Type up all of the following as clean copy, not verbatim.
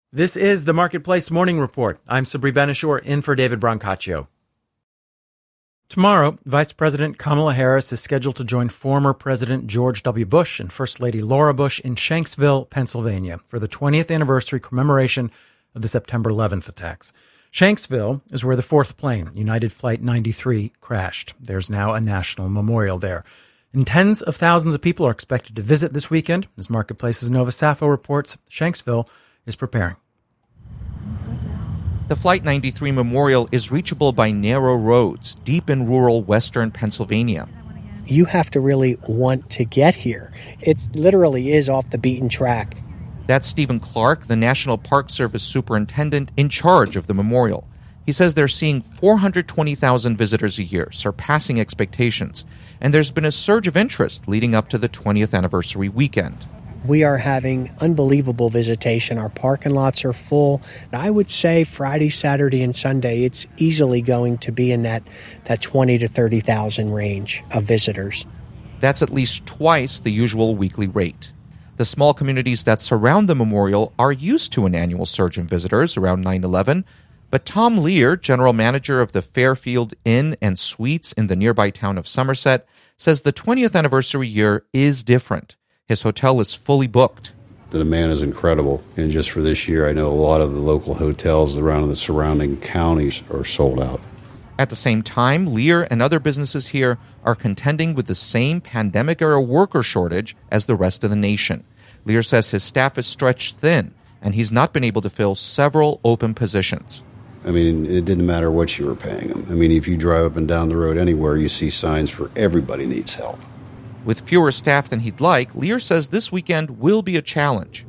This is the Marketplace Morning Report. I'm Sabri Ben-Achour, in for David Brancaccio. Tomorrow, Vice President Kamala Harris is scheduled to join former President George W. Bush and First Lady Laura Bush in Shanksville, Pennsylvania, for the 20th anniversary commemoration of the September 11th attacks. Shanksville is where the fourth plane, United Flight 93, crashed. There's now a national memorial there. And tens of thousands of people are expected to visit this weekend. As Marketplace's Nova Safo reports, Shanksville is preparing. The Flight 93 Memorial is reachable by narrow roads deep in rural western Pennsylvania. You have to really want to get here. It literally is off the beaten track. That's Stephen Clark, the National Park Service superintendent in charge of the memorial. He says they're seeing 420,000 visitors a year, surpassing expectations. And there's been a surge of interest leading up to the 20th anniversary weekend. We are having unbelievable visitation. Our parking lots are full. I would say Friday, Saturday, and Sunday, it's easily going to be in that 20 to 30,000 range of visitors. That's at least twice the usual weekly rate. The small communities that surround the memorial are used to an annual surge in visitors around 9/11, but Tom Lear, general manager of the Fairfield Inn and Suites in the nearby town of Somerset, says the 20th anniversary year is different. His hotel is fully booked. The demand is incredible, and just for this year, I know a lot of the local hotels around the surrounding counties are sold out. At the same time, Lear and other businesses here are contending with the same pandemic-era worker shortage as the rest of the nation. Lear says his staff is stretched thin, and he's not been able to fill several open positions. I mean, it didn't matter what you were paying them. I mean, if you drive up and down the road anywhere, you see signs for everybody needs help. With fewer staff than he'd like, Lear says this weekend will be a challenge.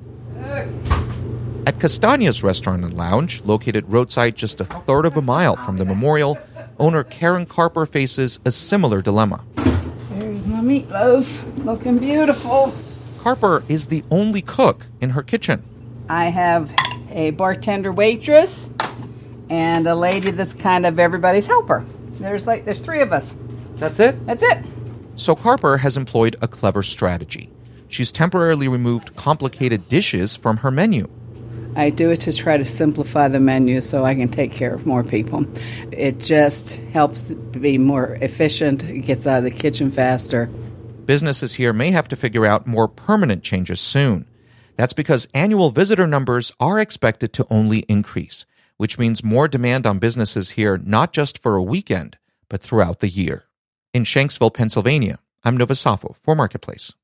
At Castagna's Restaurant and Lounge, located roadside just a third of a mile from the memorial, owner Karen Carper faces a similar dilemma. There's my meatloaf, looking beautiful. Carper is the only cook in her kitchen. I have a bartender waitress and a lady that's kind of everybody's helper. There's three of us. That's it? That's it. So Carper has employed a clever strategy. She's temporarily removed complicated dishes from her menu. I do it to try to simplify the menu so I can take care of more people. It just helps be more efficient. It gets out of the kitchen faster. Businesses here may have to figure out more permanent changes soon. That's because annual visitor numbers are expected to only increase, which means more demand on businesses here not just for a weekend, but throughout the year. In Shanksville, Pennsylvania, I'm Nova Safo for Marketplace.